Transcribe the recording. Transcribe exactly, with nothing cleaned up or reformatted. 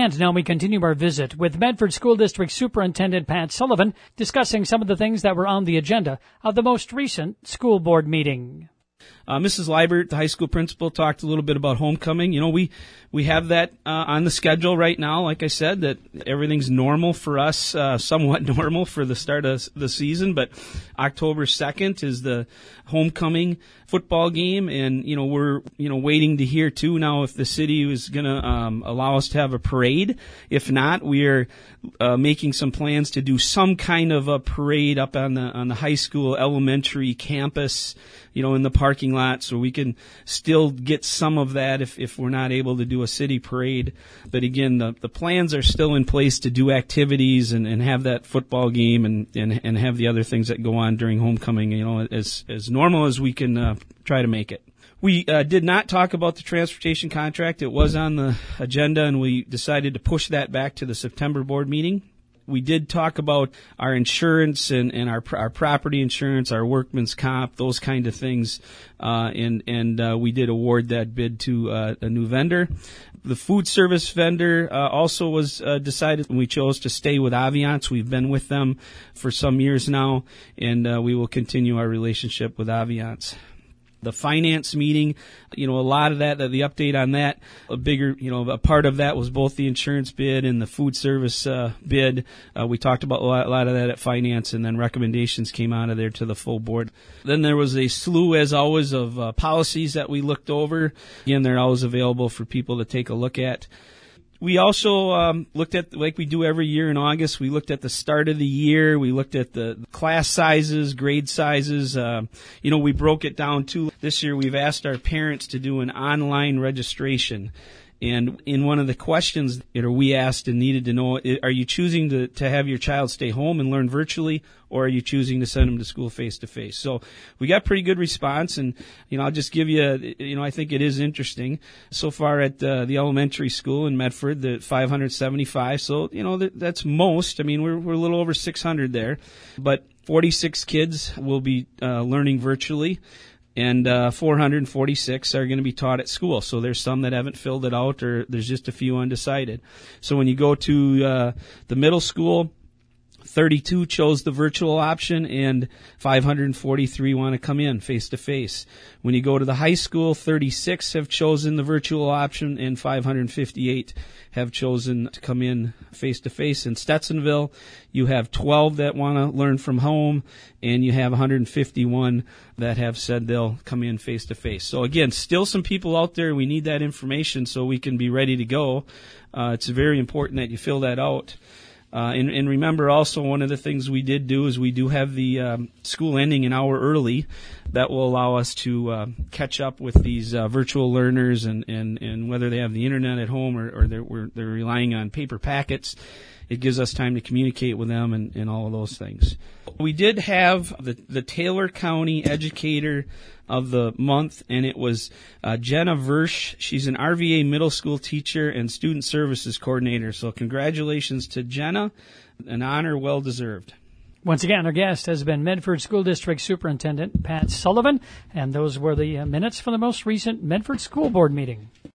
And now we continue our visit with Medford School District Superintendent Pat Sullivan, discussing some of the things that were on the agenda of the most recent school board meeting. Uh, Missus Liebert, the high school principal, talked a little bit about homecoming. You know, we, we have that uh, on the schedule right now. Like I said, that everything's normal for us, uh, somewhat normal for the start of the season. But October second is the homecoming football game, and you know we're you know waiting to hear too now if the city is going to um, allow us to have a parade. If not, we are uh, making some plans to do some kind of a parade up on the on the high school elementary campus, you know, in the parking lot, so we can still get some of that if, if we're not able to do a city parade. But again, the, the plans are still in place to do activities and, and have that football game and, and, and have the other things that go on during homecoming, you know, as, as normal as we can uh, try to make it. We uh, did not talk about the transportation contract. It was on the agenda, and we decided to push that back to the September board meeting. We did talk about our insurance and, and our our property insurance, our workman's comp, those kind of things, uh, and and uh, we did award that bid to uh, a new vendor. The food service vendor uh, also was uh, decided, and we chose to stay with Aviance. We've been with them for some years now, and uh, we will continue our relationship with Aviance. The finance meeting, you know, a lot of that, the update on that, a bigger, you know, a part of that was both the insurance bid and the food service uh, bid. Uh, we talked about a lot, a lot of that at finance, and then recommendations came out of there to the full board. Then there was a slew, as always, of uh, policies that we looked over. Again, they're always available for people to take a look at. We also um, looked at, like we do every year in August, we looked at the start of the year. We looked at the class sizes, grade sizes. Uh, you know, we broke it down too. This year we've asked our parents to do an online registration. And in one of the questions that we asked and needed to know, are you choosing to, to have your child stay home and learn virtually, or are you choosing to send them to school face-to-face? So we got pretty good response, and, you know, I'll just give you, you know, I think it is interesting. So far at uh, the elementary school in Medford, the five hundred seventy-five, so, you know, that, that's most. I mean, we're, we're a little over six hundred there, but forty-six kids will be uh, learning virtually. And uh, four hundred forty-six are going to be taught at school. So there's some that haven't filled it out, or there's just a few undecided. So when you go to uh, the middle school, thirty-two chose the virtual option, and five hundred forty-three want to come in face-to-face. When you go to the high school, thirty-six have chosen the virtual option, and five hundred fifty-eight have chosen to come in face-to-face. In Stetsonville, you have twelve that want to learn from home, and you have one hundred fifty-one that have said they'll come in face-to-face. So again, still some people out there. We need that information so we can be ready to go. Uh, it's very important that you fill that out. Uh, and, and remember also, one of the things we did do is we do have the um, school ending an hour early. That will allow us to uh, catch up with these uh, virtual learners, and, and, and whether they have the internet at home or, or they're, we're, they're relying on paper packets. It gives us time to communicate with them and, and all of those things. We did have the, the Taylor County Educator of the Month, and it was uh, Jenna Versch. She's an R V A middle school teacher and student services coordinator. So congratulations to Jenna. An honor well deserved. Once again, our guest has been Medford School District Superintendent Pat Sullivan, and those were the minutes for the most recent Medford School Board meeting.